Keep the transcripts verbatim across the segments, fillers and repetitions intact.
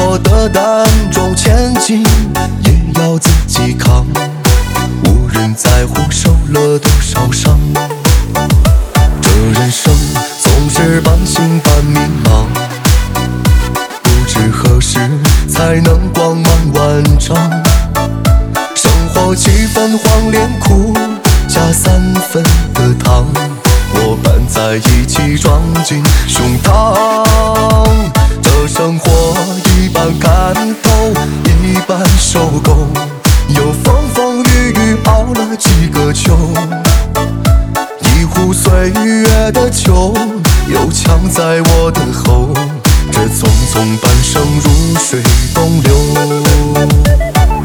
我的担重千斤，也要自己扛。无人在乎受了多少伤。这人生总是半醒半迷茫，不知何时才能光芒万丈。生活七分黄连苦，加三分的糖，我拌在一起装进胸膛。这生活一半看透，一半受够，有风风雨雨熬了几个秋。一壶岁月的酒，又呛在我的喉，这匆匆半生如水东流。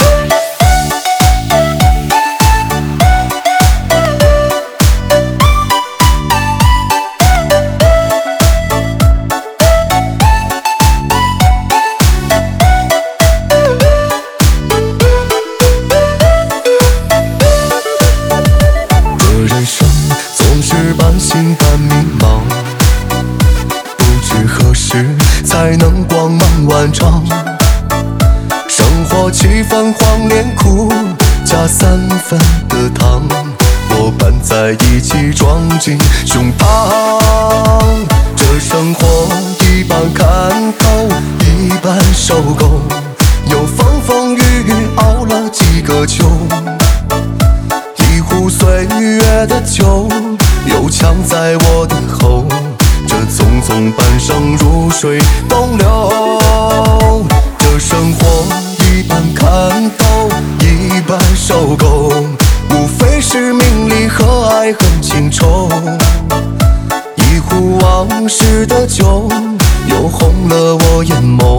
半醒半迷茫，不知何时才能光芒万丈。生活七分黄连苦，加三分的糖，我拌在一起装进胸膛。这生活一半看透，一半受够，有风风雨雨熬了几个秋。一壶岁月的酒，又呛在我的喉，这匆匆半生如水东流。这生活一半看透，一半受够，无非是名利和爱恨情仇。一壶往事的酒，又红了我眼眸。